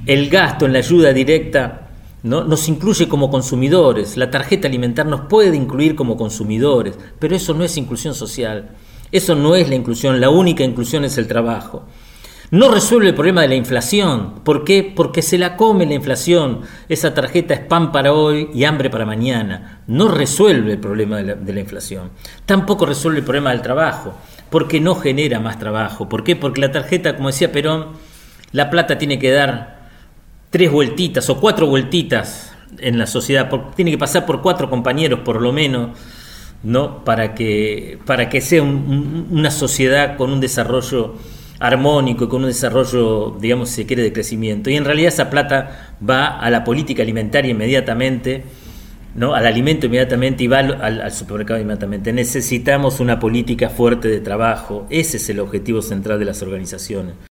El gasto en la ayuda directa, ¿no?, nos incluye como consumidores. La tarjeta alimentar nos puede incluir como consumidores, pero eso no es inclusión social. Eso no es la inclusión. La única inclusión es el trabajo. No resuelve el problema de la inflación. ¿Por qué? Porque se la come la inflación. Esa tarjeta es pan para hoy y hambre para mañana. No resuelve el problema de la inflación. Tampoco resuelve el problema del trabajo, porque no genera más trabajo. ¿Por qué? Porque la tarjeta, como decía Perón, la plata tiene que dar 3 vueltitas o 4 vueltitas en la sociedad. Tiene que pasar por 4 compañeros por lo menos, ¿no?, para que sea una sociedad con un desarrollo armónico y con un desarrollo, digamos, si se quiere, de crecimiento. Y en realidad esa plata va a la política alimentaria inmediatamente, ¿no?, al alimento inmediatamente, y va al supermercado inmediatamente. Necesitamos una política fuerte de trabajo. Ese es el objetivo central de las organizaciones.